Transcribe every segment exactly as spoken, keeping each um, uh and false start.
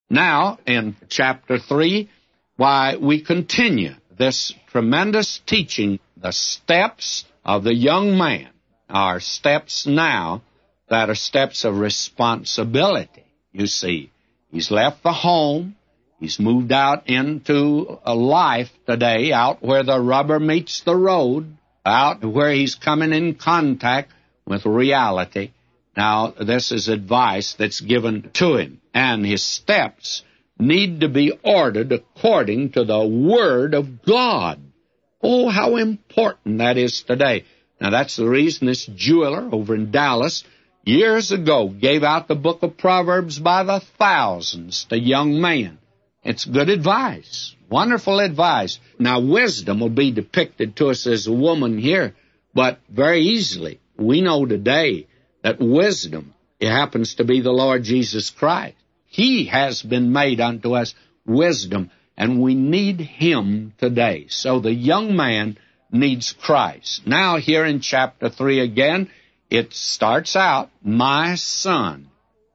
Now, in chapter three, why, we continue this tremendous teaching. The steps of the young man are steps now that are steps of responsibility. You see, he's left the home. He's moved out into a life today, out where the rubber meets the road, out where he's coming in contact with reality. Now, this is advice that's given to him, and his steps need to be ordered according to the Word of God. Oh, how important that is today. Now, that's the reason this jeweler over in Dallas years ago gave out the book of Proverbs by the thousands to young men. It's good advice, wonderful advice. Now, wisdom will be depicted to us as a woman here, but very easily we know today that wisdom, it happens to be the Lord Jesus Christ. He has been made unto us wisdom, and we need Him today. So the young man needs Christ. Now, here in chapter three again, it starts out, my son,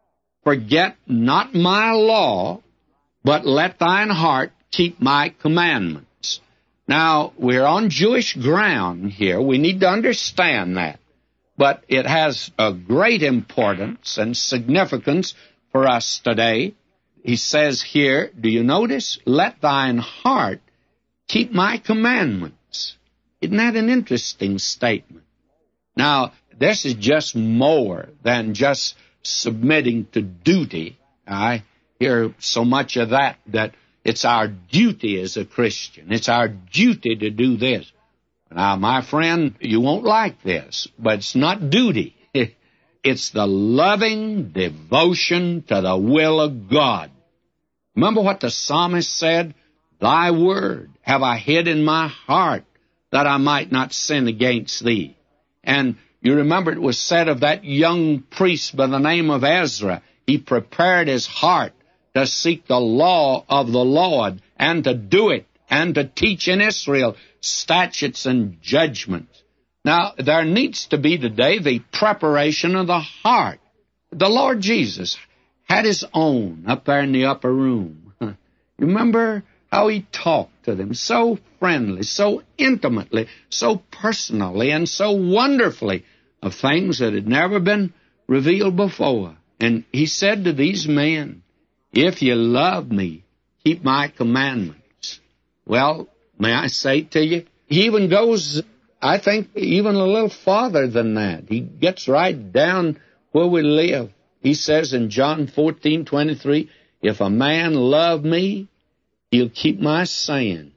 forget not my law, but let thine heart keep my commandments. Now, we're on Jewish ground here. We need to understand that. But it has a great importance and significance for us today. He says here, do you notice? Let thine heart keep my commandments. Isn't that an interesting statement? Now, this is just more than just submitting to duty. I hear so much of that, that it's our duty as a Christian. It's our duty to do this. Now, my friend, you won't like this, but it's not duty. It's the loving devotion to the will of God. Remember what the psalmist said? Thy word have I hid in my heart, that I might not sin against thee. And you remember it was said of that young priest by the name of Ezra, he prepared his heart to seek the law of the Lord and to do it and to teach in Israel statutes and judgments. Now, there needs to be today the preparation of the heart. The Lord Jesus had His own up there in the upper room. Remember how He talked to them so friendly, so intimately, so personally, and so wonderfully of things that had never been revealed before. And He said to these men, if you love me, keep my commandments. Well, may I say to you, He even goes, I think, even a little farther than that. He gets right down where we live. He says in John fourteen twenty-three, if a man love me, he'll keep my saying.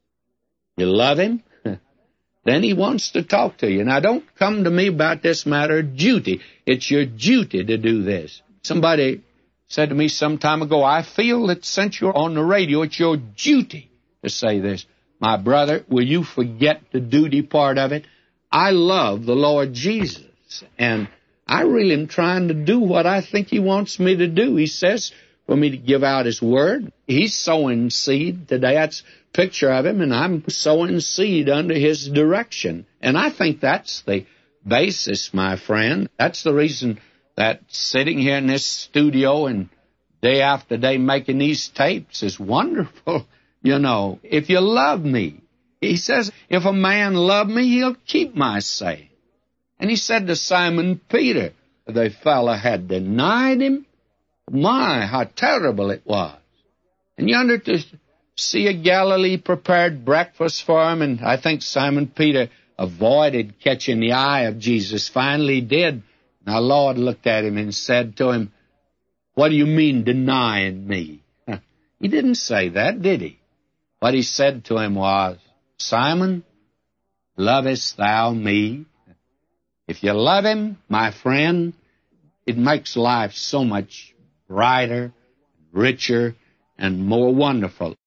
You love Him? Then He wants to talk to you. Now, don't come to me about this matter of duty. It's your duty to do this. Somebody said to me some time ago, I feel that since you're on the radio, it's your duty to say this. My brother, will you forget the duty part of it? I love the Lord Jesus, and I really am trying to do what I think He wants me to do. He says for me to give out His word. He's sowing seed today. That's a picture of Him, and I'm sowing seed under His direction. And I think that's the basis, my friend. That's the reason that sitting here in this studio and day after day making these tapes is wonderful. You know, if you love me, He says, if a man love me, he'll keep my saying. And He said to Simon Peter, the fellow had denied Him. My, how terrible it was. And yonder to see a Galilee prepared breakfast for him, and I think Simon Peter avoided catching the eye of Jesus. Finally did. Now, Lord looked at him and said to him, what do you mean denying me? He didn't say that, did He? What He said to him was, Simon, lovest thou me? If you love Him, my friend, it makes life so much brighter, richer, and more wonderful.